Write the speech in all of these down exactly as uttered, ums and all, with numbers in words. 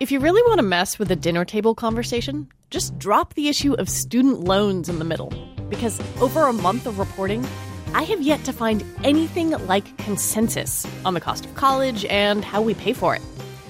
If you really want to mess with a dinner table conversation, just drop the issue of student loans in the middle. Because over a month of reporting, I have yet to find anything like consensus on the cost of college and how we pay for it.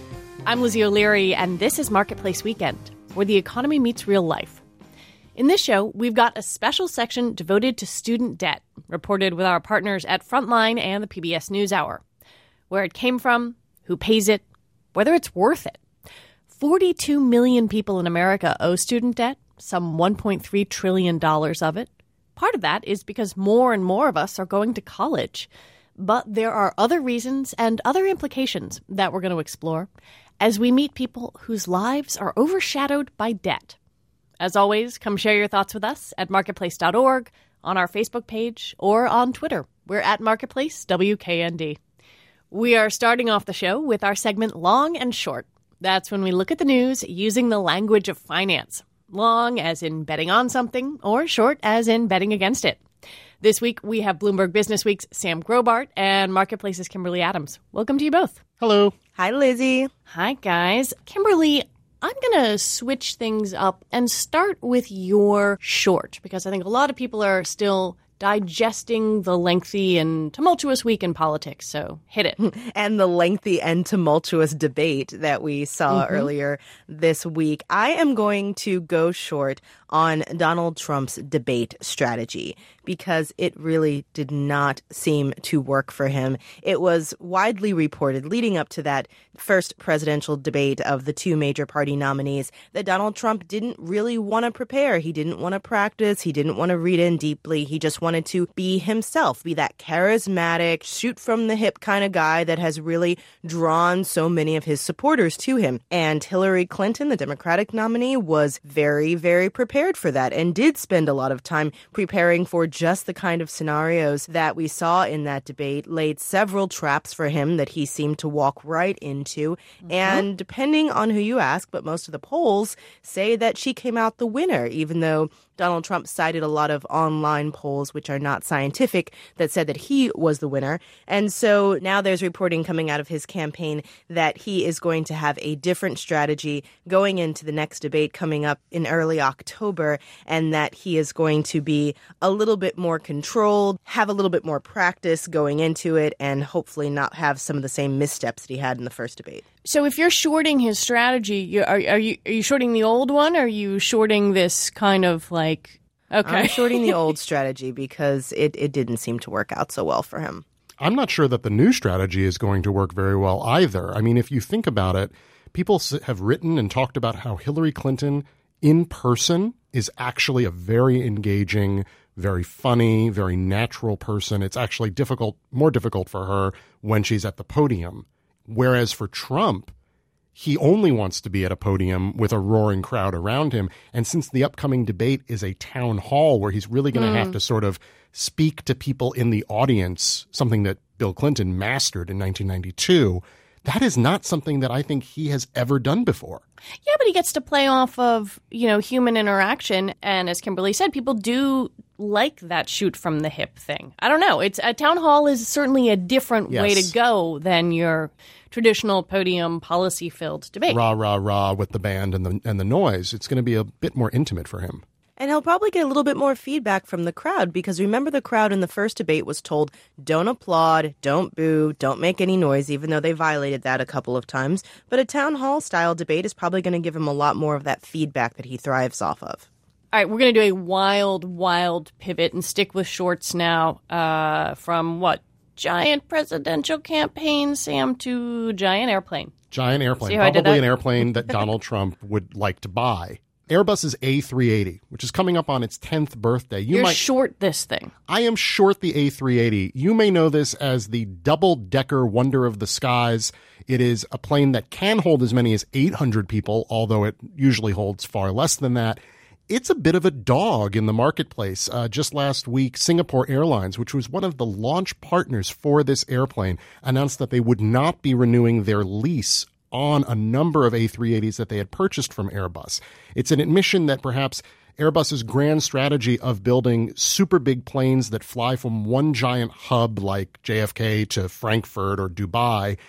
I'm Lizzie O'Leary, and this is Marketplace Weekend, where the economy meets real life. In this show, we've got a special section devoted to student debt, reported with our partners at Frontline and the P B S NewsHour. Where it came from, who pays it, whether it's worth it. forty-two million people in America owe student debt, some one point three trillion dollars of it. Part of that is because more and more of us are going to college. But there are other reasons and other implications that we're going to explore as we meet people whose lives are overshadowed by debt. As always, come share your thoughts with us at marketplace dot org, on our Facebook page, or on Twitter. We're at Marketplace W K N D. We are starting off the show with our segment Long and Short. That's when we look at the news using the language of finance. Long as in betting on something, or short as in betting against it. This week, we have Bloomberg Businessweek's Sam Grobart and Marketplace's Kimberly Adams. Welcome to you both. Hello. Hi, Lizzie. Hi, guys. Kimberly, I'm going to switch things up and start with your short, because I think a lot of people are still digesting the lengthy and tumultuous week in politics. So hit it. And the lengthy and tumultuous debate that we saw mm-hmm. earlier this week. I am going to go short on Donald Trump's debate strategy because it really did not seem to work for him. It was widely reported leading up to that first presidential debate of the two major party nominees that Donald Trump didn't really want to prepare. He didn't want to practice. He didn't want to read in deeply. He just wanted to be himself, be that charismatic, shoot from the hip kind of guy that has really drawn so many of his supporters to him. And Hillary Clinton, the Democratic nominee, was very, very prepared for that and did spend a lot of time preparing for just the kind of scenarios that we saw in that debate, laid several traps for him that he seemed to walk right into. Mm-hmm. And depending on who you ask, but most of the polls say that she came out the winner, even though Donald Trump cited a lot of online polls, which are not scientific, that said that he was the winner. And so now there's reporting coming out of his campaign that he is going to have a different strategy going into the next debate coming up in early October, and that he is going to be a little bit more controlled, have a little bit more practice going into it, and hopefully not have some of the same missteps that he had in the first debate. So if you're shorting his strategy, you, are, are you are you shorting the old one, or are you shorting this kind of like, okay. I'm shorting the old strategy because it, it didn't seem to work out so well for him. I'm not sure that the new strategy is going to work very well either. I mean, if you think about it, people have written and talked about how Hillary Clinton in person is actually a very engaging, very funny, very natural person. It's actually difficult, more difficult for her when she's at the podium. Whereas for Trump, he only wants to be at a podium with a roaring crowd around him. And since the upcoming debate is a town hall where he's really going to mm. have to sort of speak to people in the audience, something that Bill Clinton mastered in nineteen ninety-two, that is not something that I think he has ever done before. Yeah, but he gets to play off of, you know, human interaction. And as Kimberly said, people do like that shoot from the hip thing. I don't know. It's a town hall is certainly a different yes. way to go than your traditional podium policy-filled debate. Rah, rah, rah with the band and the and the noise. It's going to be a bit more intimate for him. And he'll probably get a little bit more feedback from the crowd because remember the crowd in the first debate was told, don't applaud, don't boo, don't make any noise, even though they violated that a couple of times. But a town hall style debate is probably going to give him a lot more of that feedback that he thrives off of. All right, we're going to do a wild, wild pivot and stick with shorts now uh, from what? Giant presidential campaign, Sam, to giant airplane. Giant airplane. Probably an airplane that Donald Trump would like to buy. Airbus's A three eighty, which is coming up on its tenth birthday. You You're might, short this thing. I am short the A three eighty. You may know this as the double-decker wonder of the skies. It is a plane that can hold as many as eight hundred people, although it usually holds far less than that. It's a bit of a dog in the marketplace. Uh, just last week, Singapore Airlines, which was one of the launch partners for this airplane, announced that they would not be renewing their lease on a number of A three eighties that they had purchased from Airbus. It's an admission that perhaps Airbus's grand strategy of building super big planes that fly from one giant hub like J F K to Frankfurt or Dubai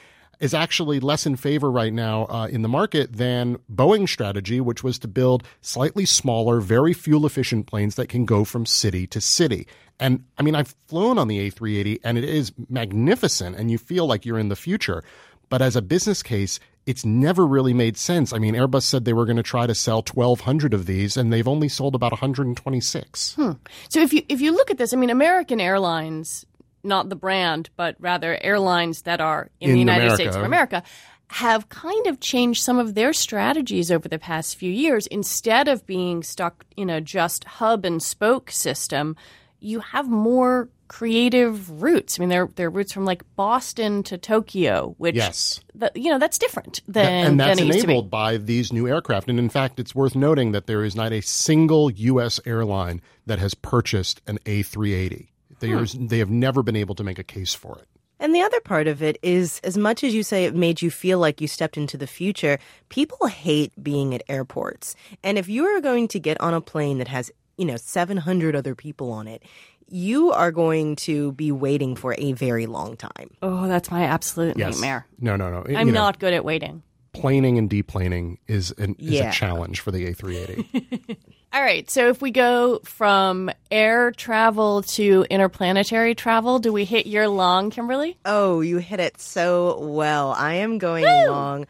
is actually less in favor right now uh, in the market than Boeing's strategy, which was to build slightly smaller, very fuel-efficient planes that can go from city to city. And, I mean, I've flown on the A three eighty, and it is magnificent, and you feel like you're in the future. But as a business case, it's never really made sense. I mean, Airbus said they were going to try to sell twelve hundred of these, and they've only sold about one hundred twenty-six. Hmm. So if you if you look at this, I mean, American Airlines, not the brand, but rather airlines that are in, in the United America. States of America, have kind of changed some of their strategies over the past few years. Instead of being stuck in a just hub and spoke system, you have more creative routes. I mean, there there are routes from like Boston to Tokyo, which yes. that, you know, that's different than and that's than it used enabled to be. by these new aircraft. And in fact, it's worth noting that there is not a single U S airline that has purchased an A three eighty. They, hmm. are, they have never been able to make a case for it. And the other part of it is, as much as you say it made you feel like you stepped into the future, people hate being at airports. And if you are going to get on a plane that has, you know, seven hundred other people on it, you are going to be waiting for a very long time. Oh, that's my absolute yes. nightmare. No, no, no. I'm you know, not good at waiting. Planing and deplaning is, an, is yeah. a challenge for the A three eighty. All right. So if we go from air travel to interplanetary travel, do we hit your long, Kimberly? Oh, you hit it so well. I am going Woo! long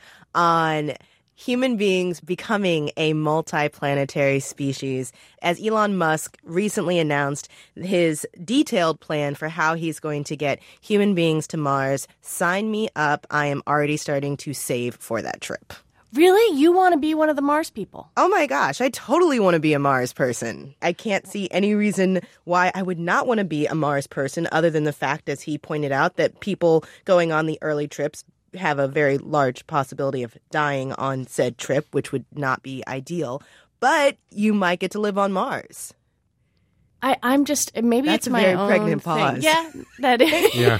on human beings becoming a multiplanetary species, as Elon Musk recently announced his detailed plan for how he's going to get human beings to Mars. Sign me up. I am already starting to save for that trip. Really? You want to be one of the Mars people? Oh my gosh, I totally want to be a Mars person. I can't see any reason why I would not want to be a Mars person other than the fact, as he pointed out, that people going on the early trips have a very large possibility of dying on said trip, which would not be ideal. But you might get to live on Mars. I, I'm just, maybe That's it's my a very own pregnant thing. pause. Yeah, that is. Yeah.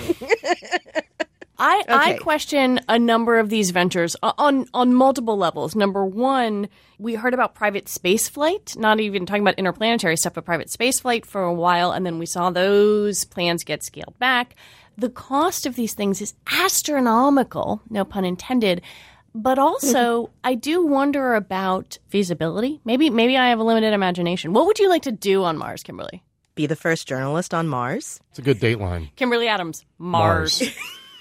I, Okay. I question a number of these ventures on, on multiple levels. Number one, we heard about private space flight, not even talking about interplanetary stuff, but private space flight for a while, and then we saw those plans get scaled back. The cost of these things is astronomical, no pun intended. But also, I do wonder about feasibility. Maybe maybe I have a limited imagination. What would you like to do on Mars, Kimberly? Be the first journalist on Mars. It's a good dateline. Kimberly Adams, Mars. Mars.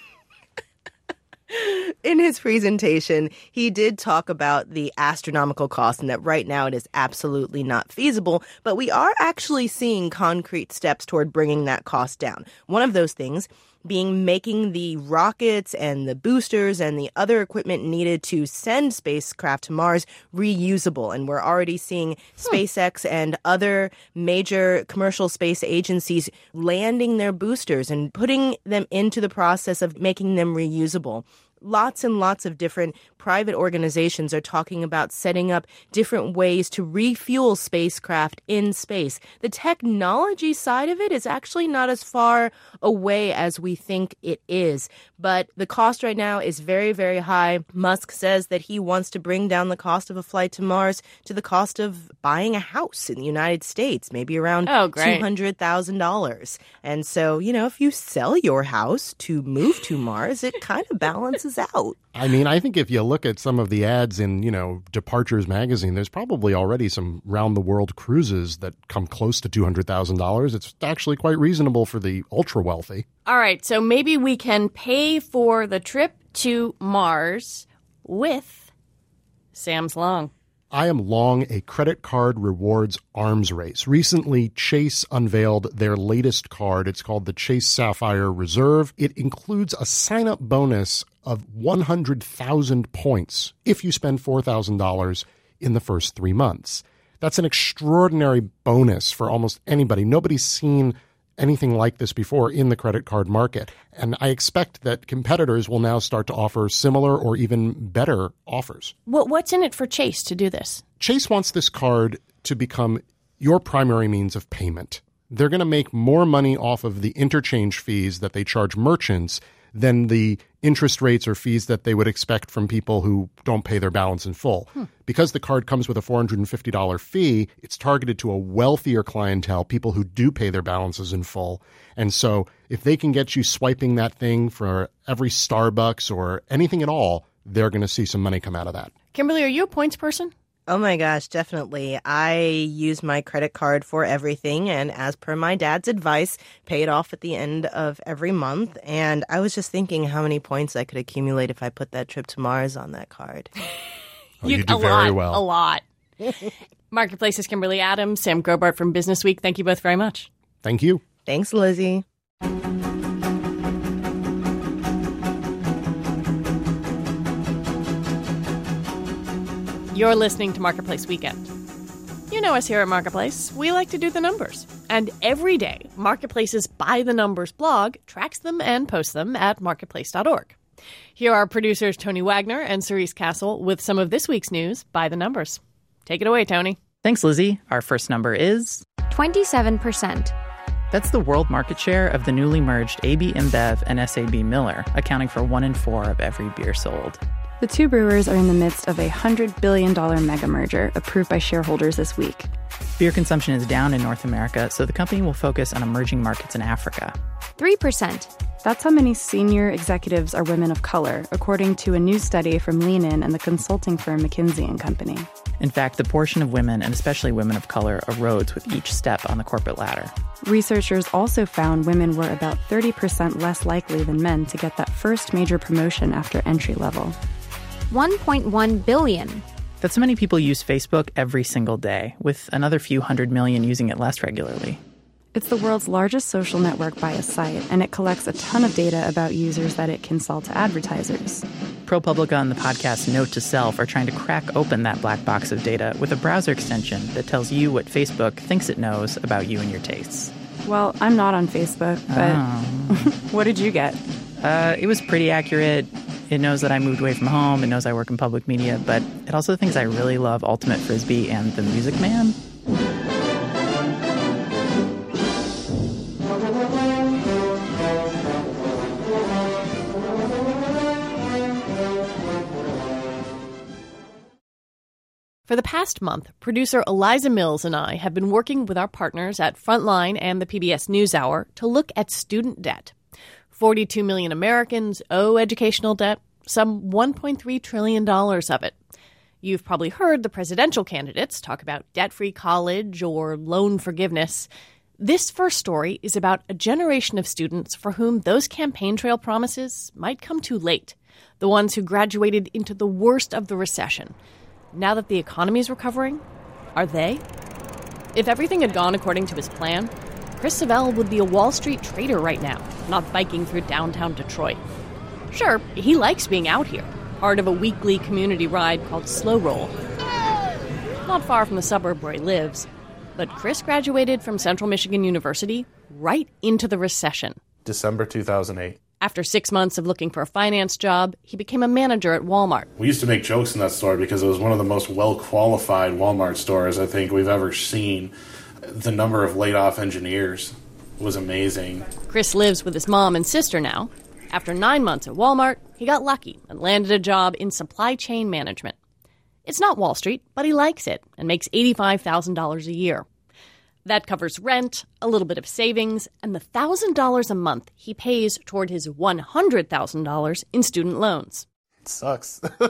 In his presentation, he did talk about the astronomical cost and that right now it is absolutely not feasible, but we are actually seeing concrete steps toward bringing that cost down. One of those things being making the rockets and the boosters and the other equipment needed to send spacecraft to Mars reusable. And we're already seeing hmm. SpaceX and other major commercial space agencies landing their boosters and putting them into the process of making them reusable. Lots and lots of different private organizations are talking about setting up different ways to refuel spacecraft in space. The technology side of it is actually not as far away as we think it is, but the cost right now is very, very high. Musk says that he wants to bring down the cost of a flight to Mars to the cost of buying a house in the United States, maybe around oh, great. two hundred thousand dollars. And so, you know, if you sell your house to move to Mars, it kind of balances out. I mean, I think if you look at some of the ads in, you know, Departures magazine, there's probably already some round-the-world cruises that come close to two hundred thousand dollars. It's actually quite reasonable for the ultra-wealthy. All right, so maybe we can pay for the trip to Mars with Sam's Long. I am long a credit card rewards arms race. Recently, Chase unveiled their latest card. It's called the Chase Sapphire Reserve. It includes a sign-up bonus of one hundred thousand points if you spend four thousand dollars in the first three months. That's an extraordinary bonus for almost anybody. Nobody's seen anything like this before in the credit card market. And I expect that competitors will now start to offer similar or even better offers. What, what's in it for Chase to do this? Chase wants this card to become your primary means of payment. They're going to make more money off of the interchange fees that they charge merchants than the interest rates or fees that they would expect from people who don't pay their balance in full. Hmm. Because the card comes with a four hundred fifty dollars fee, it's targeted to a wealthier clientele, people who do pay their balances in full. And so if they can get you swiping that thing for every Starbucks or anything at all, they're going to see some money come out of that. Kimberly, are you a points person? Oh my gosh, definitely. I use my credit card for everything, and as per my dad's advice, pay it off at the end of every month. And I was just thinking how many points I could accumulate if I put that trip to Mars on that card. Oh, you, you do a very lot, well. A lot. Marketplace's Kimberly Adams, Sam Grobart from Business Week. Thank you both very much. Thank you. Thanks, Lizzie. You're listening to Marketplace Weekend. You know us here at Marketplace. We like to do the numbers. And every day, Marketplace's By the Numbers blog tracks them and posts them at marketplace dot org. Here are producers Tony Wagner and Cerise Castle with some of this week's news by the numbers. Take it away, Tony. Thanks, Lizzie. Our first number is twenty-seven percent. That's the world market share of the newly merged A B InBev and S A B Miller, accounting for one in four of every beer sold. The two brewers are in the midst of a one hundred billion dollars mega merger approved by shareholders this week. Beer consumption is down in North America, so the company will focus on emerging markets in Africa. three percent. That's how many senior executives are women of color, according to a new study from Lean In and the consulting firm McKinsey and Company. In fact, the portion of women, and especially women of color, erodes with each step on the corporate ladder. Researchers also found women were about thirty percent less likely than men to get that first major promotion after entry level. one point one billion. That's how many people use Facebook every single day, with another few hundred million using it less regularly. It's the world's largest social network by a site, and it collects a ton of data about users that it can sell to advertisers. ProPublica and the podcast Note to Self are trying to crack open that black box of data with a browser extension that tells you what Facebook thinks it knows about you and your tastes. Well, I'm not on Facebook, but Oh. What did you get? Uh, it was pretty accurate. It knows that I moved away from home. It knows I work in public media, but it also thinks I really love Ultimate Frisbee and The Music Man. For the past month, producer Eliza Mills and I have been working with our partners at Frontline and the P B S NewsHour to look at student debt. forty-two million Americans owe educational debt, some one point three trillion dollars of it. You've probably heard the presidential candidates talk about debt-free college or loan forgiveness. This first story is about a generation of students for whom those campaign trail promises might come too late, the ones who graduated into the worst of the recession. Now that the economy is recovering, are they? If everything had gone according to his plan, Chris Savelle would be a Wall Street trader right now, not biking through downtown Detroit. Sure, he likes being out here, part of a weekly community ride called Slow Roll. Not far from the suburb where he lives, but Chris graduated from Central Michigan University right into the recession. December two thousand eight. After six months of looking for a finance job, he became a manager at Walmart. We used to make jokes in that store because it was one of the most well-qualified Walmart stores I think we've ever seen. The number of laid-off engineers was amazing. Chris lives with his mom and sister now. After nine months at Walmart, he got lucky and landed a job in supply chain management. It's not Wall Street, but he likes it and makes eighty-five thousand dollars a year. That covers rent, a little bit of savings, and the one thousand dollars a month he pays toward his one hundred thousand dollars in student loans. It sucks. To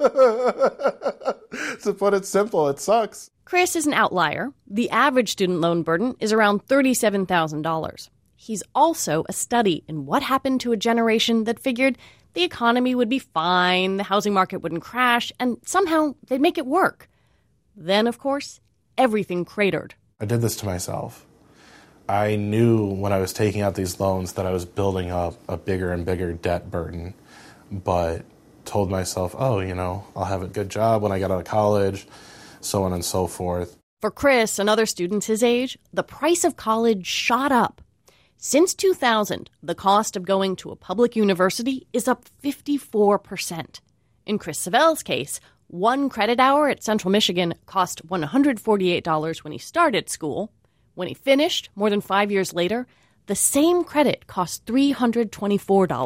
put it simple, it sucks. Chris is an outlier. The average student loan burden is around thirty-seven thousand dollars. He's also a study in what happened to a generation that figured the economy would be fine, the housing market wouldn't crash, and somehow they'd make it work. Then, of course, everything cratered. I did this to myself. I knew when I was taking out these loans that I was building up a bigger and bigger debt burden, but told myself, oh, you know, I'll have a good job when I get out of college, so on and so forth. For Chris and other students his age, the price of college shot up. Since two thousand, the cost of going to a public university is up fifty-four percent. In Chris Savelle's case, one credit hour at Central Michigan cost one hundred forty-eight dollars when he started school. When he finished, more than five years later, the same credit cost three hundred twenty-four dollars.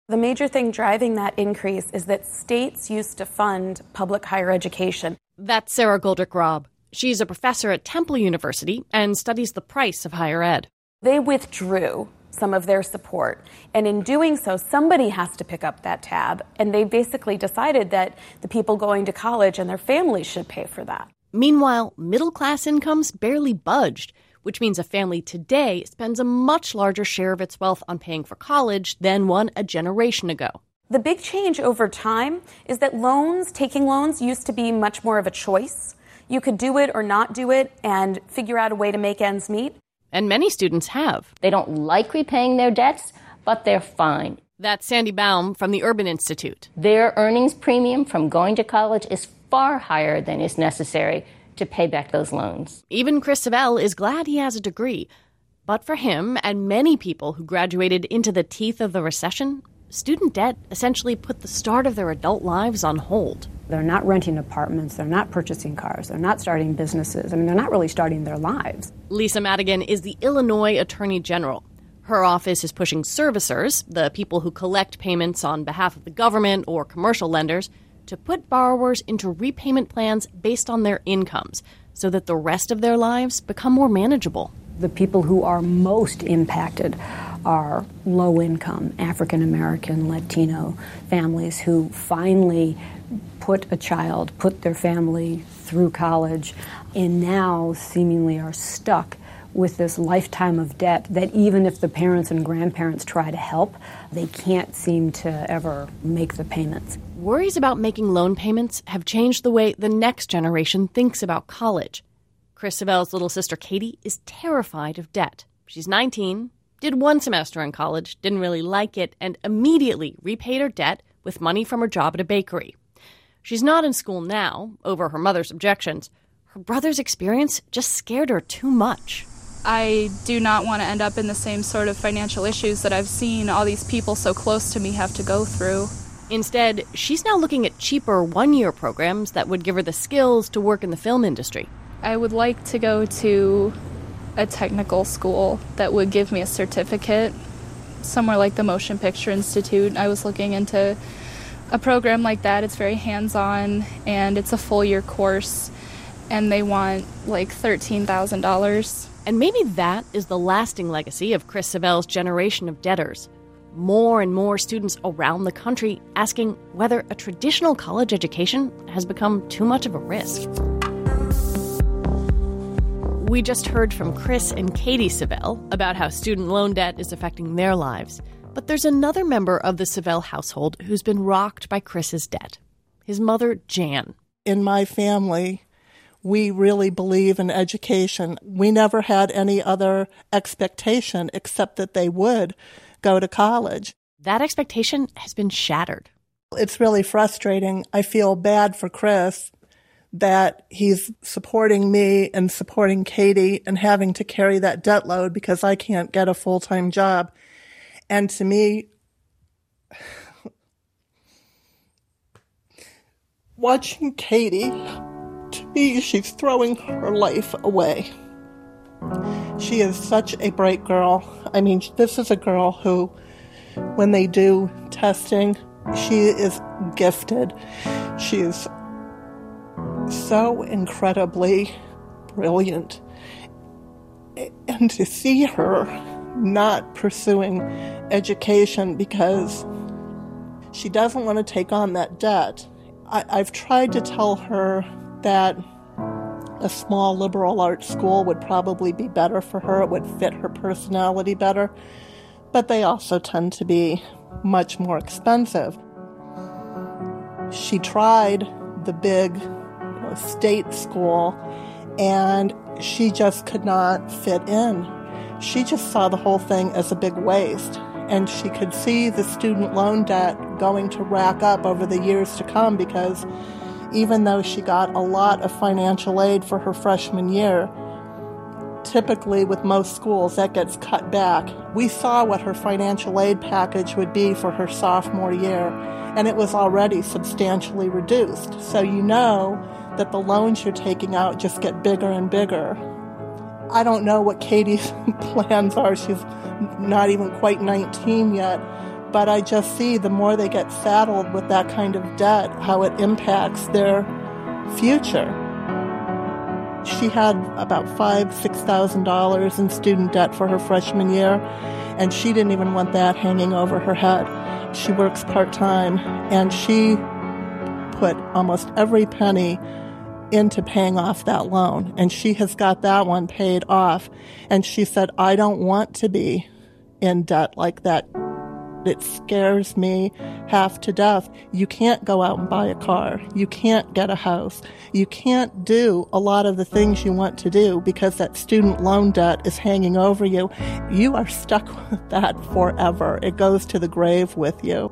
The major thing driving that increase is that states used to fund public higher education. That's Sarah Goldrick-Robb. She's a professor at Temple University and studies the price of higher ed. They withdrew some of their support, and in doing so, somebody has to pick up that tab, and they basically decided that the people going to college and their families should pay for that. Meanwhile, middle-class incomes barely budged, which means a family today spends a much larger share of its wealth on paying for college than one a generation ago. The big change over time is that loans, taking loans, used to be much more of a choice. You could do it or not do it and figure out a way to make ends meet. And many students have. They don't like repaying their debts, but they're fine. That's Sandy Baum from the Urban Institute. Their earnings premium from going to college is far higher than is necessary to pay back those loans. Even Chris Savelle is glad he has a degree. But for him and many people who graduated into the teeth of the recession, student debt essentially put the start of their adult lives on hold. They're not renting apartments, they're not purchasing cars, they're not starting businesses. I mean, they're not really starting their lives. Lisa Madigan is the Illinois Attorney General. Her office is pushing servicers, the people who collect payments on behalf of the government or commercial lenders, to put borrowers into repayment plans based on their incomes so that the rest of their lives become more manageable. The people who are most impacted are low-income, African-American, Latino families who finally put a child, put their family through college, and now seemingly are stuck with this lifetime of debt that even if the parents and grandparents try to help, they can't seem to ever make the payments. Worries about making loan payments have changed the way the next generation thinks about college. Chris Savelle's little sister Katie is terrified of debt. She's nineteen, did one semester in college, didn't really like it, and immediately repaid her debt with money from her job at a bakery. She's not in school now, over her mother's objections. Her brother's experience just scared her too much. I do not want to end up in the same sort of financial issues that I've seen all these people so close to me have to go through. Instead, she's now looking at cheaper one-year programs that would give her the skills to work in the film industry. I would like to go to a technical school that would give me a certificate, somewhere like the Motion Picture Institute. I was looking into a program like that. It's very hands-on, and it's a full-year course, and they want like thirteen thousand dollars. And maybe that is the lasting legacy of Chris Savelle's generation of debtors. More and more students around the country asking whether a traditional college education has become too much of a risk. We just heard from Chris and Katie Savelle about how student loan debt is affecting their lives. But there's another member of the Savelle household who's been rocked by Chris's debt. His mother, Jan. In my family, we really believe in education. We never had any other expectation except that they would go to college. That expectation has been shattered. It's really frustrating. I feel bad for Chris that he's supporting me and supporting Katie and having to carry that debt load because I can't get a full-time job. And to me, watching Katie, to me, she's throwing her life away. She is such a bright girl. I mean, this is a girl who, when they do testing, she is gifted. She is so incredibly brilliant. And to see her not pursuing education because she doesn't want to take on that debt. I, I've tried to tell her that a small liberal arts school would probably be better for her. It would fit her personality better. But they also tend to be much more expensive. She tried the big, you know, state school, and she just could not fit in. She just saw the whole thing as a big waste, and she could see the student loan debt going to rack up over the years to come because even though she got a lot of financial aid for her freshman year, typically with most schools that gets cut back. We saw what her financial aid package would be for her sophomore year, and it was already substantially reduced. So you know that the loans you're taking out just get bigger and bigger. I don't know what Katie's plans are. She's not even quite nineteen yet. But I just see the more they get saddled with that kind of debt, how it impacts their future. She had about five, six thousand dollars in student debt for her freshman year, and she didn't even want that hanging over her head. She works part-time, and she put almost every penny into paying off that loan, and she has got that one paid off. And she said, I don't want to be in debt like that. It scares me half to death. You can't go out and buy a car. You can't get a house. You can't do a lot of the things you want to do because that student loan debt is hanging over you. You are stuck with that forever. It goes to the grave with you.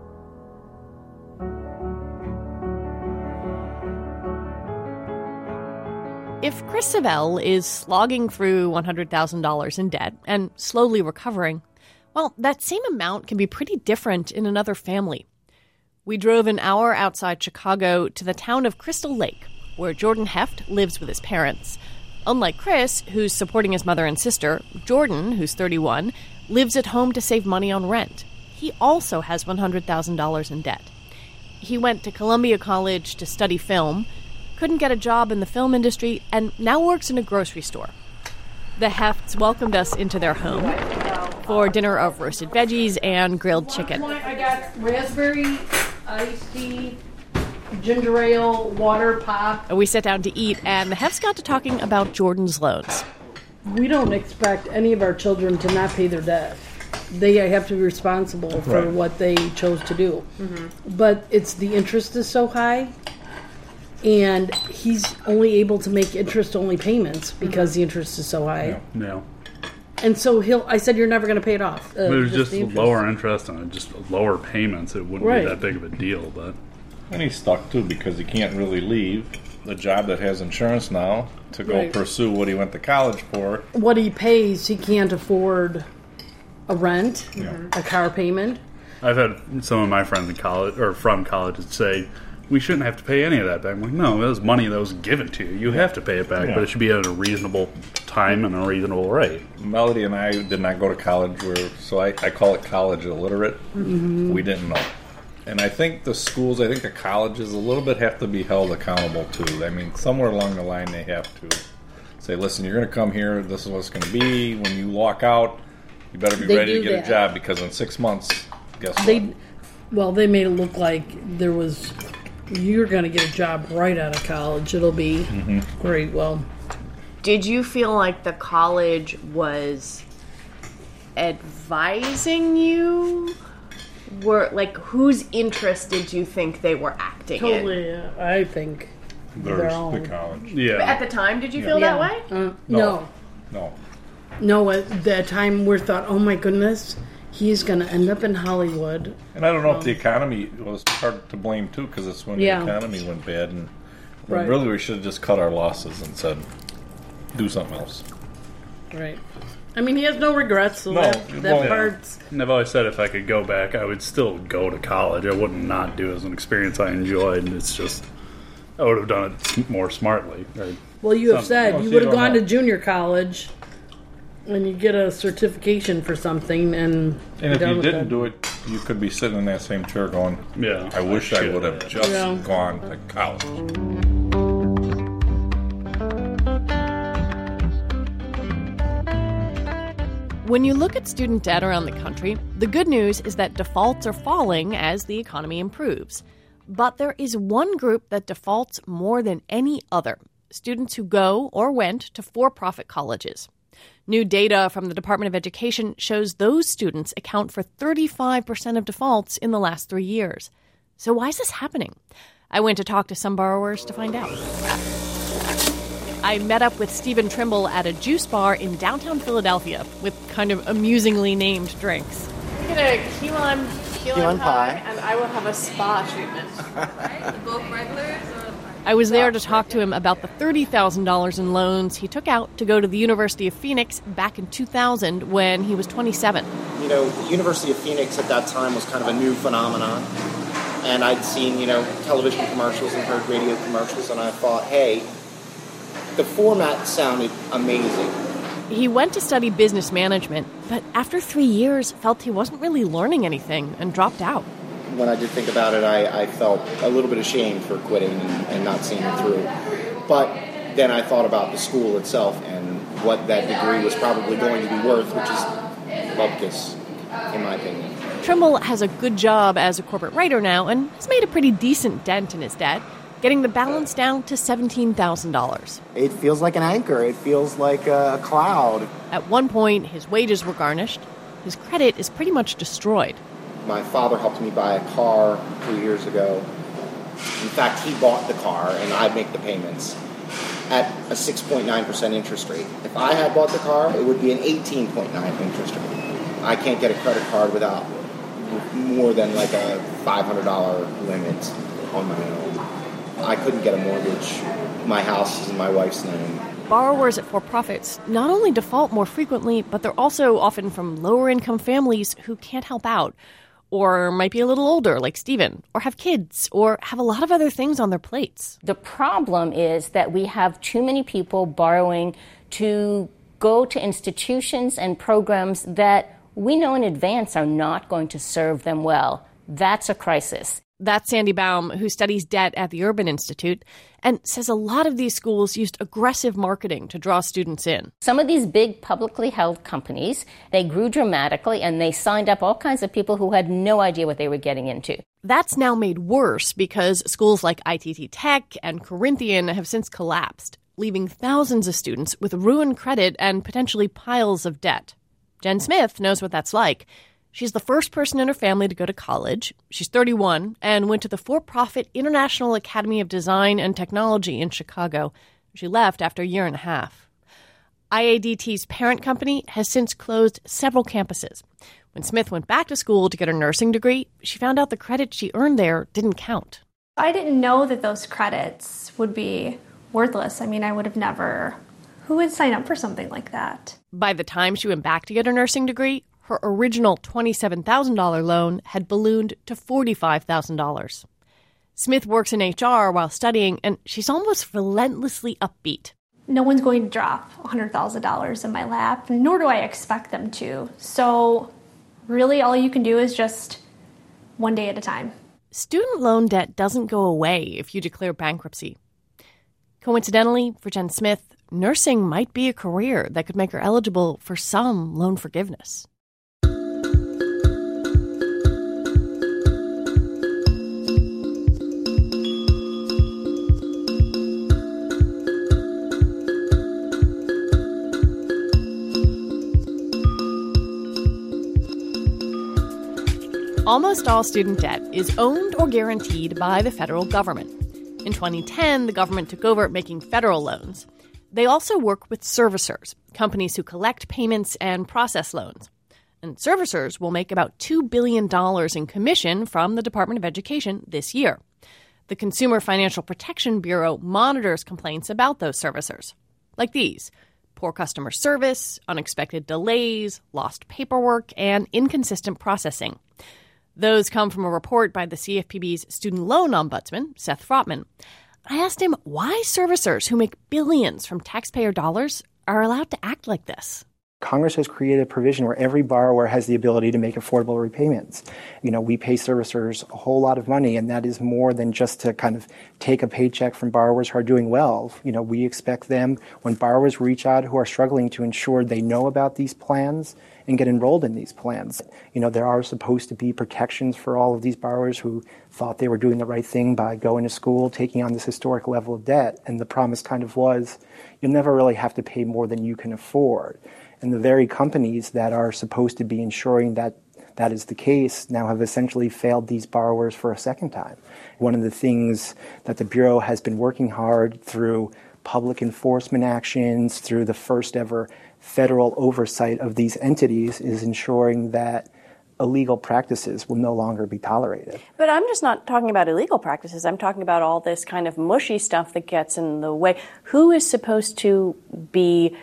If Chris Savelle is slogging through one hundred thousand dollars in debt and slowly recovering, well, that same amount can be pretty different in another family. We drove an hour outside Chicago to the town of Crystal Lake, where Jordan Heft lives with his parents. Unlike Chris, who's supporting his mother and sister, Jordan, who's thirty-one, lives at home to save money on rent. He also has one hundred thousand dollars in debt. He went to Columbia College to study film, couldn't get a job in the film industry, and now works in a grocery store. The Hefts welcomed us into their home for dinner of roasted veggies and grilled chicken. I got raspberry iced tea, ginger ale, water, pop. We sat down to eat, and the Hefts got to talking about Jordan's loans. We don't expect any of our children to not pay their debt. They have to be responsible for Right. what they chose to do. Mm-hmm. But it's the interest is so high, and he's only able to make interest-only payments because Mm-hmm. the interest is so high. No. And so he'll. I said, you're never going to pay it off. Uh, There's just the interest. lower interest and just lower payments. It wouldn't Right. be that big of a deal, but And he's stuck too because he can't really leave the job that has insurance now to go Right. pursue what he went to college for. What he pays, he can't afford a rent, Yeah. a car payment. I've had some of my friends in college or from college that say we shouldn't have to pay any of that back. I'm like, no, that was money that was given to you. You have to pay it back, Yeah. but it should be at a reasonable time and a reasonable rate. Melody and I did not go to college, where, so I, I call it college illiterate. Mhm. We didn't know. And I think the schools, I think the colleges a little bit have to be held accountable too. I mean, somewhere along the line they have to say, listen, you're going to come here, this is what it's going to be. When you walk out, you better be They ready to do get that. a job because in six months, guess what? They, well, they made it look like there was, you're going to get a job right out of college. It'll be Mm-hmm. great. Well, Did you feel like the college was advising you? Were like, whose interest did you think they were acting in? totally, uh, I think There's their own. the college. Yeah. At the time, did you Yeah. feel that Yeah. way? Uh, No. no. No. No, at that time we thought, oh my goodness, he's going to end up in Hollywood. And I don't know if the economy was part to blame too, because it's when Yeah. the economy went bad, and well, Right. really we should have just cut our losses and said, do something else. Right. I mean, he has no regrets, so No, that, it that won't. part's... And I've always said if I could go back, I would still go to college. I wouldn't not do it as an experience I enjoyed. It's just, I would have done it more smartly. Right? Well, you have Some- said well, you so would you have don't gone know. to junior college and you get a certification for something and And if done you with didn't it. do it, you could be sitting in that same chair going, Yeah, I wish I, should would have just Yeah. gone to college. When you look at student debt around the country, the good news is that defaults are falling as the economy improves. But there is one group that defaults more than any other: students who go or went to for-profit colleges. New data from the Department of Education shows those students account for thirty-five percent of defaults in the last three years. So why is this happening? I went to talk to some borrowers to find out. I met up with Stephen Trimble at a juice bar in downtown Philadelphia with kind of amusingly named drinks. Get a key lime, key lime pie. and I will have a spa treatment. Both regulars or? I was there to talk to him about the thirty thousand dollars in loans he took out to go to the University of Phoenix back in two thousand when he was twenty-seven. You know, the University of Phoenix at that time was kind of a new phenomenon. And I'd seen, you know, television commercials and heard radio commercials, and I thought, hey, the format sounded amazing. He went to study business management, but after three years felt he wasn't really learning anything and dropped out. When I did think about it, I, I felt a little bit ashamed for quitting and, and not seeing it through. But then I thought about the school itself and what that degree was probably going to be worth, which is bupkis, in my opinion. Trimble has a good job as a corporate writer now and has made a pretty decent dent in his debt, getting the balance down to seventeen thousand dollars. It feels like an anchor. It feels like a cloud. At one point, his wages were garnished. His credit is pretty much destroyed. My father helped me buy a car three years ago. In fact, he bought the car, and I make the payments at a six point nine percent interest rate. If I had bought the car, it would be an eighteen point nine interest rate. I can't get a credit card without more than like a five hundred dollars limit on my own. I couldn't get a mortgage. My house is in my wife's name. Borrowers at for-profits not only default more frequently, but they're also often from lower-income families who can't help out, or might be a little older, like Stephen, or have kids, or have a lot of other things on their plates. The problem is that we have too many people borrowing to go to institutions and programs that we know in advance are not going to serve them well. That's a crisis. That's Sandy Baum, who studies debt at the Urban Institute, and says a lot of these schools used aggressive marketing to draw students in. Some of these big publicly held companies, they grew dramatically, and they signed up all kinds of people who had no idea what they were getting into. That's now made worse because schools like I T T Tech and Corinthian have since collapsed, leaving thousands of students with ruined credit and potentially piles of debt. Jen Smith knows what that's like. She's the first person in her family to go to college. She's thirty-one and went to the for-profit International Academy of Design and Technology in Chicago. She left after a year and a half. I A D T's parent company has since closed several campuses. When Smith went back to school to get her nursing degree, she found out the credit she earned there didn't count. I didn't know that those credits would be worthless. I mean, I would have never... Who would sign up for something like that? By the time she went back to get her nursing degree, her original twenty-seven thousand dollars loan had ballooned to forty-five thousand dollars. Smith works in H R while studying, and she's almost relentlessly upbeat. No one's going to drop one hundred thousand dollars in my lap, nor do I expect them to. So really all you can do is just one day at a time. Student loan debt doesn't go away if you declare bankruptcy. Coincidentally, for Jen Smith, nursing might be a career that could make her eligible for some loan forgiveness. Almost all student debt is owned or guaranteed by the federal government. In twenty ten, the government took over making federal loans. They also work with servicers, companies who collect payments and process loans. And servicers will make about two billion dollars in commission from the Department of Education this year. The Consumer Financial Protection Bureau monitors complaints about those servicers, like these: poor customer service, unexpected delays, lost paperwork, and inconsistent processing. Those come from a report by the C F P B's student loan ombudsman, Seth Frotman. I asked him why servicers who make billions from taxpayer dollars are allowed to act like this. Congress has created a provision where every borrower has the ability to make affordable repayments. You know, we pay servicers a whole lot of money, and that is more than just to kind of take a paycheck from borrowers who are doing well. You know, we expect them, when borrowers reach out who are struggling, to ensure they know about these plans and get enrolled in these plans. You know, there are supposed to be protections for all of these borrowers who thought they were doing the right thing by going to school, taking on this historic level of debt. And the promise kind of was, you'll never really have to pay more than you can afford. And the very companies that are supposed to be ensuring that that is the case now have essentially failed these borrowers for a second time. One of the things that the Bureau has been working hard through public enforcement actions, through the first ever federal oversight of these entities, is ensuring that illegal practices will no longer be tolerated. But I'm just not talking about illegal practices. I'm talking about all this kind of mushy stuff that gets in the way. Who is supposed to be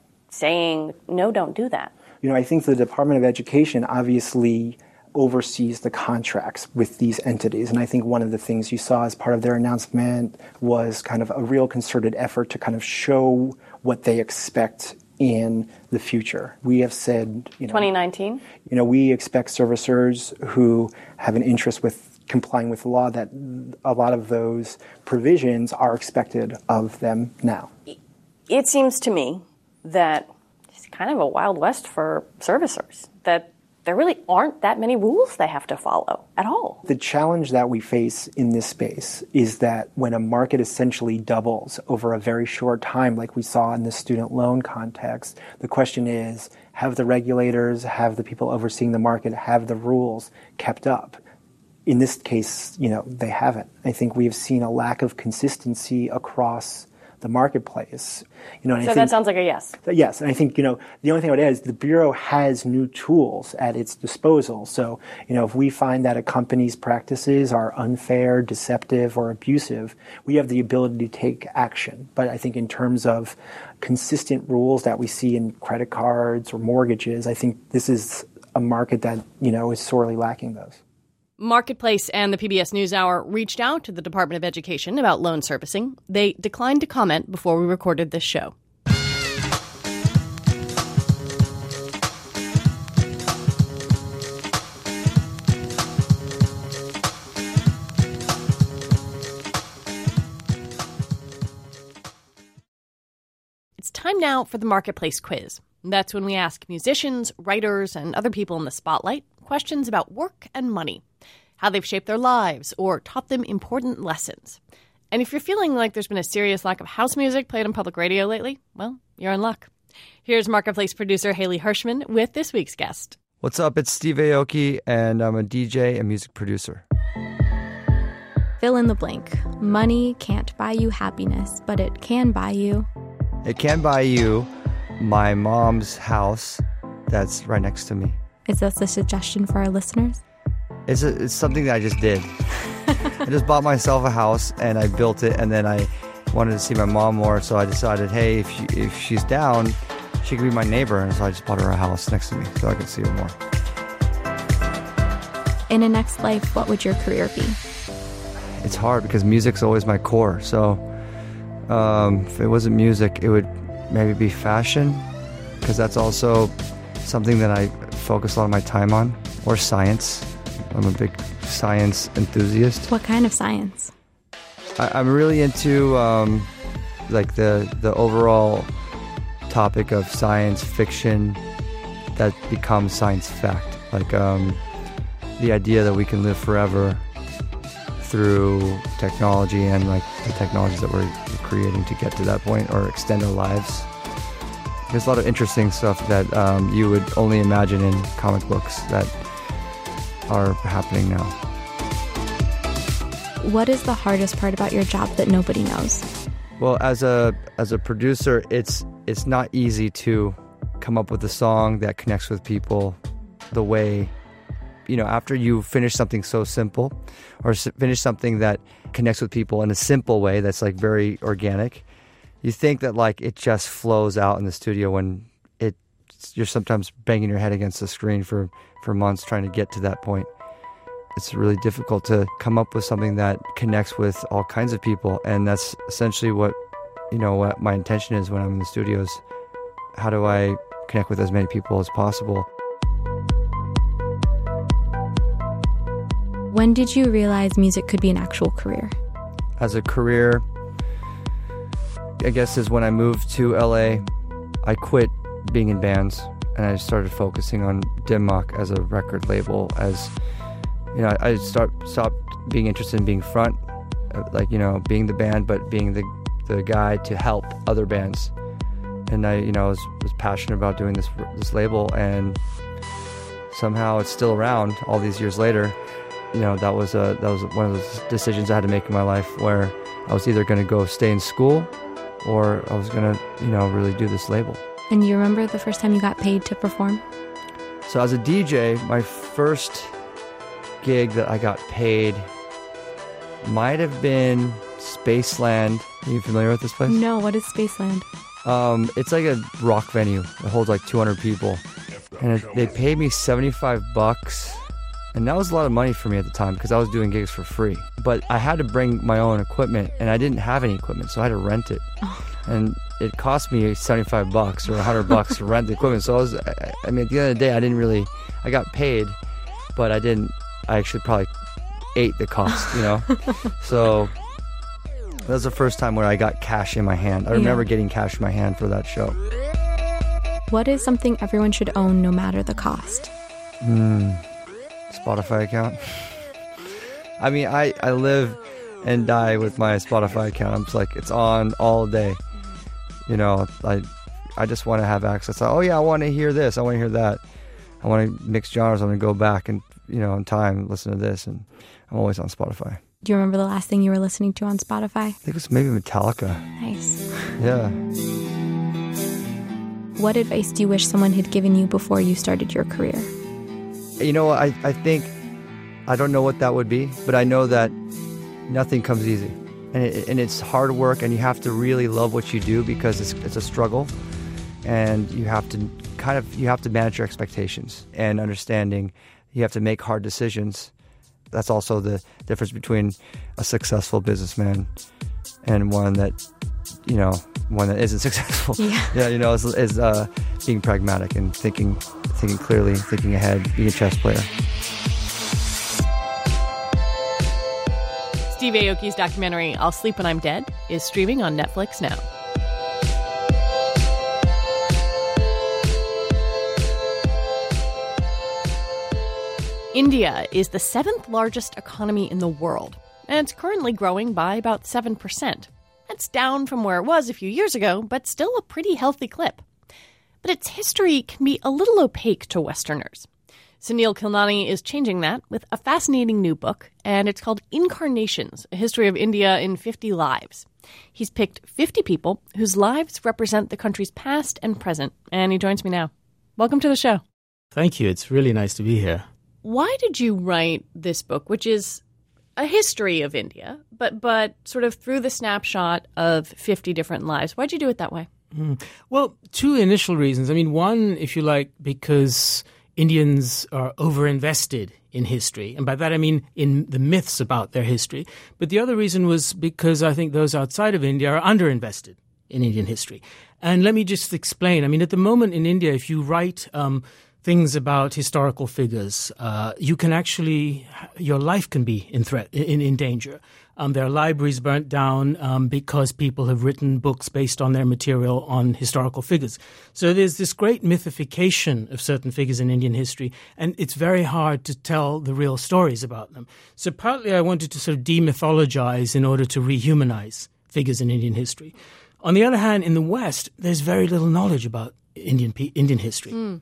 saying, no, don't do that? You know, I think the Department of Education obviously oversees the contracts with these entities. And I think one of the things you saw as part of their announcement was kind of a real concerted effort to kind of show what they expect in the future. We have said, you know, twenty nineteen? You know, we expect servicers who have an interest with complying with the law that a lot of those provisions are expected of them now. It seems to me that it's kind of a Wild West for servicers, that there really aren't that many rules they have to follow at all. The challenge that we face in this space is that when a market essentially doubles over a very short time, like we saw in the student loan context, the question is, have the regulators, have the people overseeing the market, have the rules kept up? In this case, you know, they haven't. I think we've seen a lack of consistency across the marketplace. You know, and so I think, that sounds like a yes. Yes, and I think, you know, the only thing I would add is the Bureau has new tools at its disposal. So, you know, if we find that a company's practices are unfair, deceptive, or abusive, we have the ability to take action. But I think in terms of consistent rules that we see in credit cards or mortgages, I think this is a market that, you know, is sorely lacking those. Marketplace and the P B S NewsHour reached out to the Department of Education about loan servicing. They declined to comment before we recorded this show. It's time now for the Marketplace quiz. That's when we ask musicians, writers, and other people in the spotlight questions about work and money, how they've shaped their lives or taught them important lessons. And if you're feeling like there's been a serious lack of house music played on public radio lately, well, you're in luck. Here's Marketplace producer Haley Hirschman with this week's guest. What's up? It's Steve Aoki, and I'm a D J and music producer. Fill in the blank. Money can't buy you happiness, but it can buy you. It can buy you my mom's house that's right next to me. Is this a suggestion for our listeners? It's, a, it's something that I just did. I just bought myself a house and I built it, and then I wanted to see my mom more, so I decided, hey, if she, if she's down, she could be my neighbor, and so I just bought her a house next to me so I could see her more. In a next life, what would your career be? It's hard because music's always my core, so um, if it wasn't music, it would maybe be fashion, because that's also something that I focus a lot of my time on, or science. I'm a big science enthusiast. What kind of science? I, I'm really into um, like the the overall topic of science fiction that becomes science fact. Like um, the idea that we can live forever through technology and like the technologies that we're creating to get to that point or extend our lives. There's a lot of interesting stuff that um, you would only imagine in comic books that are happening now. What is the hardest part about your job that nobody knows? Well, as a as a producer, it's it's not easy to come up with a song that connects with people the way, you know, after you finish something so simple or finish something that connects with people in a simple way that's like very organic, you think that like it just flows out in the studio when it you're sometimes banging your head against the screen for, for months trying to get to that point. It's really difficult to come up with something that connects with all kinds of people, and that's essentially what, you know, what my intention is when I'm in the studios. How do I connect with as many people as possible? When did you realize music could be an actual career? As a career, I guess is when I moved to L A. I quit being in bands and I started focusing on Dim Mak as a record label. As you know, I start stopped being interested in being front, like, you know, being the band, but being the the guy to help other bands. And I, you know, was, was passionate about doing this this label, and somehow it's still around all these years later. You know, that was a that was one of those decisions I had to make in my life, where I was either going to go stay in school, or I was going to, you know, really do this label. And you remember the first time you got paid to perform? So as a D J, my first gig that I got paid might have been Spaceland. Are you familiar with this place? No, what is Spaceland? Um, it's like a rock venue. It holds like two hundred people. And it, they paid me seventy-five bucks And that was a lot of money for me at the time because I was doing gigs for free. But I had to bring my own equipment, and I didn't have any equipment, so I had to rent it. Oh. And it cost me seventy-five bucks or one hundred bucks to rent the equipment. So I was, I, I mean, at the end of the day, I didn't really, I got paid, but I didn't, I actually probably ate the cost, you know? So that was the first time where I got cash in my hand. I remember yeah. getting cash in my hand for that show. What is something everyone should own no matter the cost? Hmm. Spotify account. I mean, I, I live and die with my Spotify account. I'm just like, it's on all day. You know, I I just want to have access. Oh, yeah, I want to hear this. I want to hear that. I want to mix genres. I want to go back and, you know, in time, listen to this. And I'm always on Spotify. Do you remember the last thing you were listening to on Spotify? I think it was maybe Metallica. Nice. Yeah. What advice do you wish someone had given you before you started your career? You know, I, I think, I don't know what that would be, but I know that nothing comes easy. And, it, and it's hard work, and you have to really love what you do because it's, it's a struggle. And you have to kind of, you have to manage your expectations and understanding. You have to make hard decisions. That's also the difference between a successful businessman and one that, you know, one that isn't successful. Yeah, yeah you know, is, is uh, being pragmatic and thinking, thinking clearly, thinking ahead, being a chess player. Steve Aoki's documentary, I'll Sleep When I'm Dead, is streaming on Netflix now. India is the seventh largest economy in the world, and it's currently growing by about seven percent. That's down from where it was a few years ago, but still a pretty healthy clip. But its history can be a little opaque to Westerners. Sunil Khilnani is changing that with a fascinating new book, and it's called Incarnations, A History of India in fifty Lives. He's picked fifty people whose lives represent the country's past and present, and he joins me now. Welcome to the show. Thank you. It's really nice to be here. Why did you write this book, which is a history of India, but but sort of through the snapshot of fifty different lives? Why'd you do it that way? Mm. Well, two initial reasons. I mean, one, if you like, because Indians are overinvested in history. And by that, I mean in the myths about their history. But the other reason was because I think those outside of India are underinvested in Indian history. And let me just explain. I mean, at the moment in India, if you write um, things about historical figures, uh, you can actually, your life can be in threat, in, in danger. Um, there are libraries burnt down um, because people have written books based on their material on historical figures. So there's this great mythification of certain figures in Indian history, and it's very hard to tell the real stories about them. So partly I wanted to sort of demythologize in order to rehumanize figures in Indian history. On the other hand, in the West, there's very little knowledge about Indian Indian history. Mm.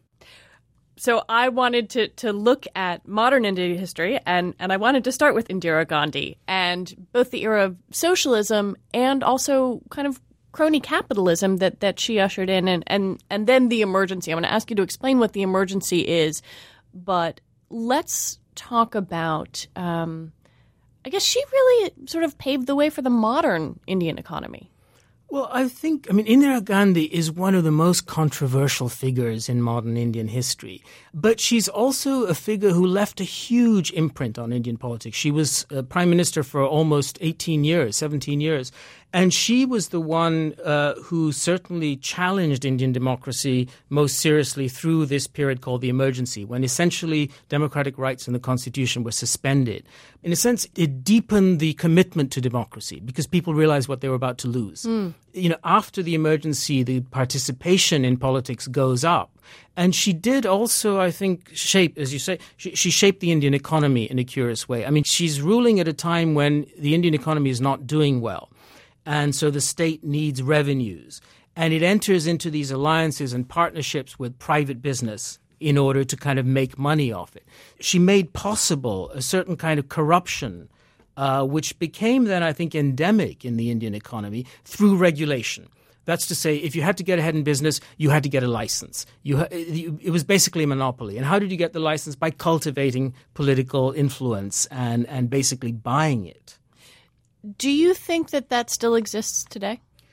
So I wanted to to look at modern Indian history, and, and I wanted to start with Indira Gandhi and both the era of socialism and also kind of crony capitalism that, that she ushered in, and, and, and then the emergency. I'm going to ask you to explain what the emergency is, but let's talk about, um, I guess she really sort of paved the way for the modern Indian economy. Well, I think, I mean, Indira Gandhi is one of the most controversial figures in modern Indian history. But she's also a figure who left a huge imprint on Indian politics. She was uh, prime minister for almost eighteen years, seventeen years. And she was the one uh, who certainly challenged Indian democracy most seriously through this period called the emergency, when essentially democratic rights in the constitution were suspended. In a sense, it deepened the commitment to democracy because people realized what they were about to lose. Mm. You know, after the emergency, the participation in politics goes up. And she did also, I think, shape, as you say, she, she shaped the Indian economy in a curious way. I mean, she's ruling at a time when the Indian economy is not doing well. And so the state needs revenues. And it enters into these alliances and partnerships with private business in order to kind of make money off it. She made possible a certain kind of corruption, uh, which became then, I think, endemic in the Indian economy through regulation. That's to say, if you had to get ahead in business, you had to get a license. You, it was basically a monopoly. And how did you get the license? By cultivating political influence and, and basically buying it. Do you think that that still exists today?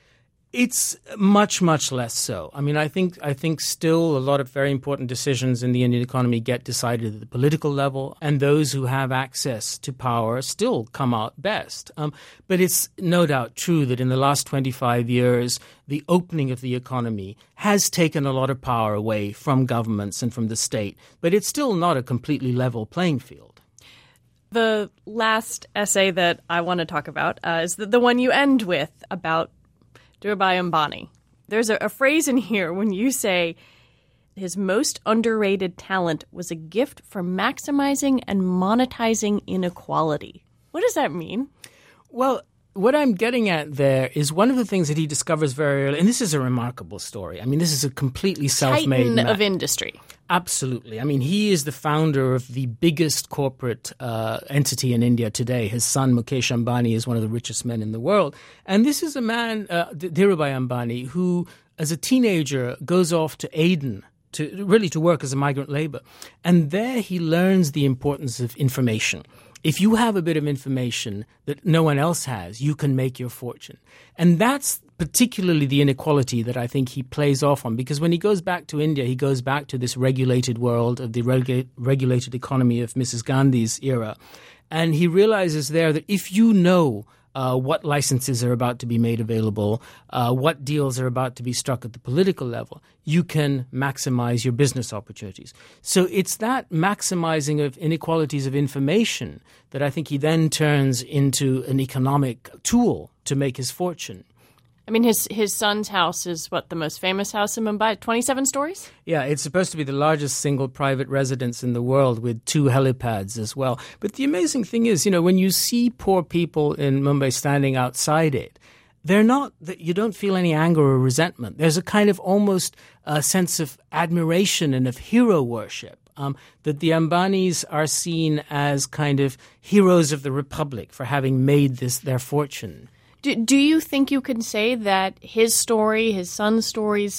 It's much, much less so. I mean, I think I think still a lot of very important decisions in the Indian economy get decided at the political level, and those who have access to power still come out best. Um, but it's no doubt true that in the last twenty-five years, the opening of the economy has taken a lot of power away from governments and from the state, but it's still not a completely level playing field. The last essay that I want to talk about uh, is the, the one you end with about Dhirubhai Ambani. There's a, a phrase in here when you say his most underrated talent was a gift for maximizing and monetizing inequality. What does that mean? Well, what I'm getting at there is one of the things that he discovers very early, and this is a remarkable story. I mean, this is a completely self-made Titan man. of industry. Absolutely. I mean, he is the founder of the biggest corporate uh, entity in India today. His son, Mukesh Ambani, is one of the richest men in the world. And this is a man, uh, Dhirubhai Ambani, who as a teenager goes off to Aden to really to work as a migrant labor. And there he learns the importance of information. If you have a bit of information that no one else has, you can make your fortune. And that's particularly the inequality that I think he plays off on, because when he goes back to India, he goes back to this regulated world of the regu- regulated economy of Missus Gandhi's era. And he realizes there that if you know uh, what licenses are about to be made available, uh, what deals are about to be struck at the political level, you can maximize your business opportunities. So it's that maximizing of inequalities of information that I think he then turns into an economic tool to make his fortune. I mean, his his son's house is, what, the most famous house in Mumbai? twenty-seven stories? Yeah, it's supposed to be the largest single private residence in the world with two helipads as well. But the amazing thing is, you know, when you see poor people in Mumbai standing outside it, they're not, you don't feel any anger or resentment. There's a kind of almost a sense of admiration and of hero worship. Um, that the Ambanis are seen as kind of heroes of the Republic for having made this their fortune. Do, do you think you can say that his story, his son's stories,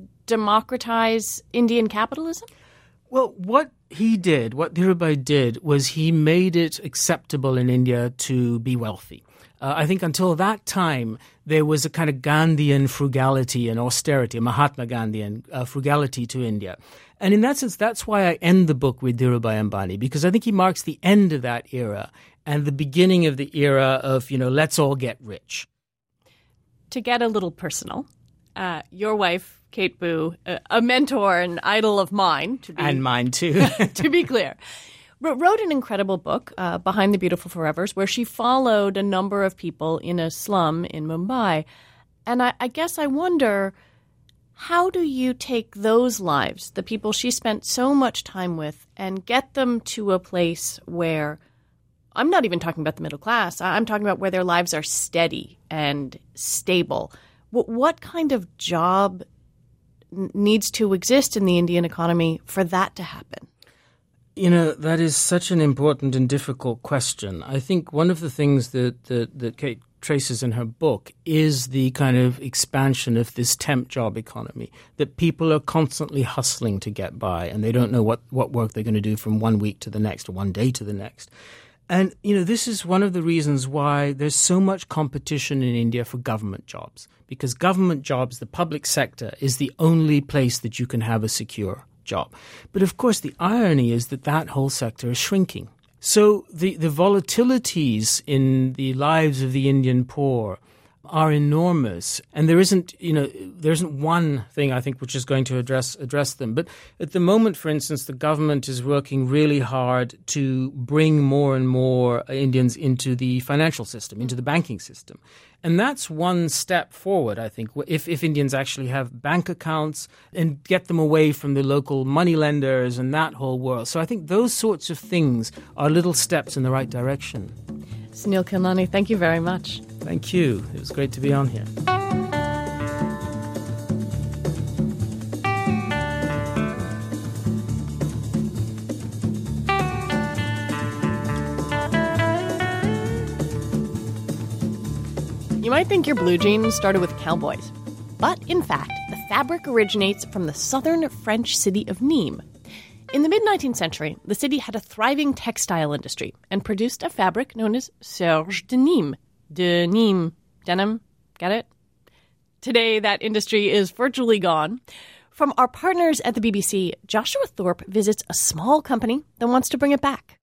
democratize Indian capitalism? Well, what he did, what Dhirubhai did, was he made it acceptable in India to be wealthy. Uh, I think until that time, there was a kind of Gandhian frugality and austerity, a Mahatma Gandhian uh, frugality to India. And in that sense, that's why I end the book with Dhirubhai Ambani, because I think he marks the end of that era and the beginning of the era of, you know, let's all get rich. To get a little personal, uh, your wife, Kate Boo, uh, a mentor and idol of mine. To be, and mine, too. To be clear. Wrote an incredible book, uh, Behind the Beautiful Forevers, where she followed a number of people in a slum in Mumbai. And I, I guess I wonder, how do you take those lives, the people she spent so much time with, and get them to a place where, I'm not even talking about the middle class, I'm talking about where their lives are steady and stable. What, what kind of job n- needs to exist in the Indian economy for that to happen? You know, that is such an important and difficult question. I think one of the things that, that, that Kate traces in her book is the kind of expansion of this temp job economy, that people are constantly hustling to get by and they don't know what, what work they're going to do from one week to the next or one day to the next. And, you know, this is one of the reasons why there's so much competition in India for government jobs, because government jobs, the public sector, is the only place that you can have a secure job. But of course, the irony is that that whole sector is shrinking. So the, the volatilities in the lives of the Indian poor are enormous, and there isn't, you know, there isn't one thing I think which is going to address address them. But at the moment, for instance, the government is working really hard to bring more and more Indians into the financial system, into the banking system. And that's one step forward, I think, if, if Indians actually have bank accounts and get them away from the local money lenders and that whole world. So I think those sorts of things are little steps in the right direction. Sunil Khilnani, thank you very much. Thank you. It was great to be on here. You might think your blue jeans started with cowboys, but in fact, the fabric originates from the southern French city of Nîmes. In the mid-nineteenth century, the city had a thriving textile industry and produced a fabric known as serge de Nîmes. De Nîmes. Denim. Get it? Today, that industry is virtually gone. From our partners at the B B C, Joshua Thorpe visits a small company that wants to bring it back.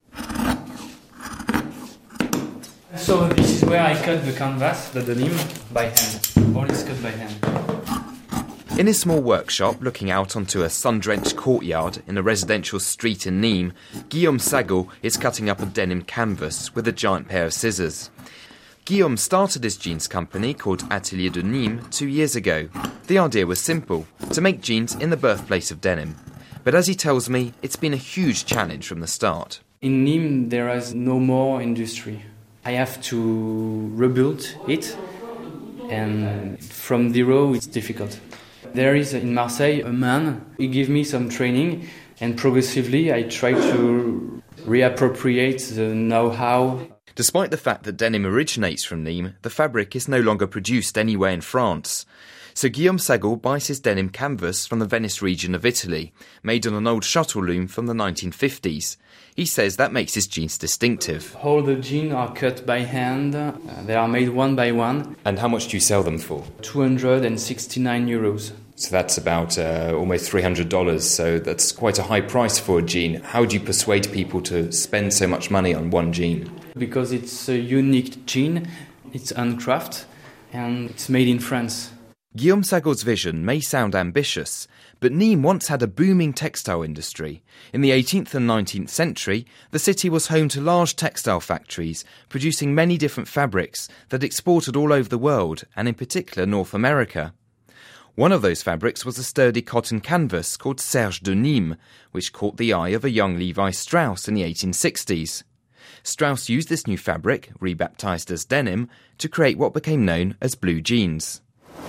So this is where I cut the canvas, the denim, by hand. All is cut by hand. In his small workshop, looking out onto a sun-drenched courtyard in a residential street in Nîmes, Guillaume Sagot is cutting up a denim canvas with a giant pair of scissors. Guillaume started his jeans company called Atelier de Nîmes two years ago. The idea was simple, to make jeans in the birthplace of denim. But as he tells me, it's been a huge challenge from the start. In Nîmes, there is no more industry. I have to rebuild it, and from zero, it's difficult. There is in Marseille a man, he gave me some training, and progressively I try to reappropriate the know-how. Despite the fact that denim originates from Nîmes, the fabric is no longer produced anywhere in France. So Guillaume Sagot buys his denim canvas from the Venice region of Italy, made on an old shuttle loom from the nineteen fifties. He says that makes his jeans distinctive. All the jeans are cut by hand. Uh, they are made one by one. And how much do you sell them for? two hundred sixty-nine euros. So that's about uh, almost three hundred dollars, so that's quite a high price for a jean. How do you persuade people to spend so much money on one jean? Because it's a unique jean, it's handcraft, and it's made in France. Guillaume Sagot's vision may sound ambitious, but Nîmes once had a booming textile industry. In the eighteenth and nineteenth century, the city was home to large textile factories, producing many different fabrics that exported all over the world, and in particular North America. One of those fabrics was a sturdy cotton canvas called Serge de Nîmes, which caught the eye of a young Levi Strauss in the eighteen sixties. Strauss used this new fabric, rebaptised as denim, to create what became known as blue jeans.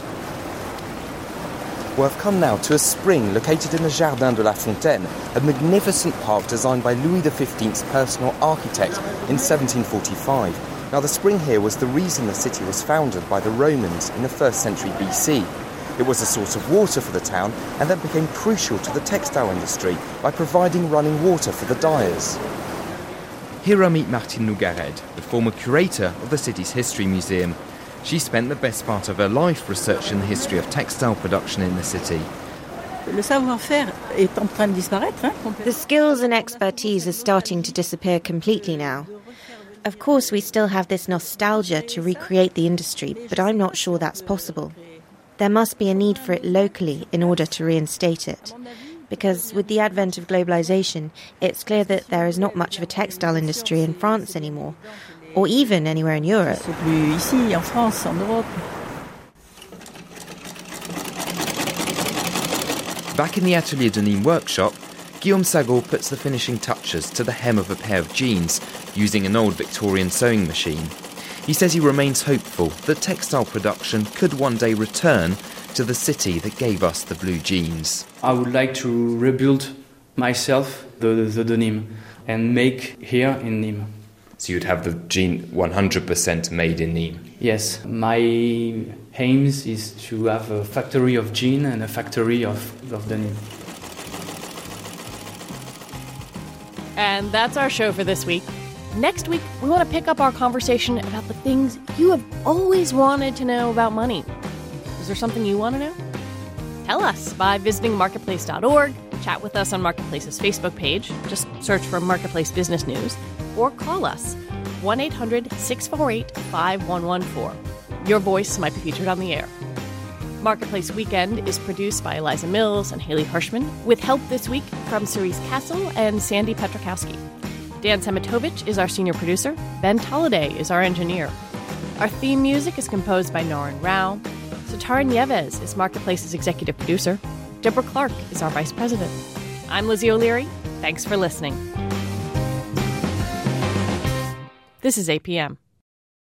Well, I've come now to a spring located in the Jardin de la Fontaine, a magnificent park designed by Louis the fifteenth's personal architect in seventeen forty-five. Now, the spring here was the reason the city was founded by the Romans in the first century B C. It was a source of water for the town and then became crucial to the textile industry by providing running water for the dyers. Here I meet Martine Nougared, the former curator of the city's History Museum. She spent the best part of her life researching the history of textile production in the city. The skills and expertise are starting to disappear completely now. Of course, we still have this nostalgia to recreate the industry, but I'm not sure that's possible. There must be a need for it locally in order to reinstate it. Because with the advent of globalization, it's clear that there is not much of a textile industry in France anymore, or even anywhere in Europe. Back in the Atelier de Nîmes workshop, Guillaume Sagot puts the finishing touches to the hem of a pair of jeans using an old Victorian sewing machine. He says he remains hopeful that textile production could one day return to the city that gave us the blue jeans. I would like to rebuild myself the, the denim and make here in Nîmes. So you'd have the jean one hundred percent made in Nîmes? Yes. My aim is to have a factory of jean and a factory of, of denim. And that's our show for this week. Next week, we want to pick up our conversation about the things you have always wanted to know about money. Is there something you want to know? Tell us by visiting marketplace dot org, chat with us on Marketplace's Facebook page, just search for Marketplace Business News, or call us, one eight hundred six four eight five one one four. Your voice might be featured on the air. Marketplace Weekend is produced by Eliza Mills and Haley Hirschman, with help this week from Cerise Castle and Sandy Petrakowski. Dan Semitovich is our senior producer. Ben Tolliday is our engineer. Our theme music is composed by Norin Rao. Satara Nieves is Marketplace's executive producer. Deborah Clark is our vice president. I'm Lizzie O'Leary. Thanks for listening. This is A P M.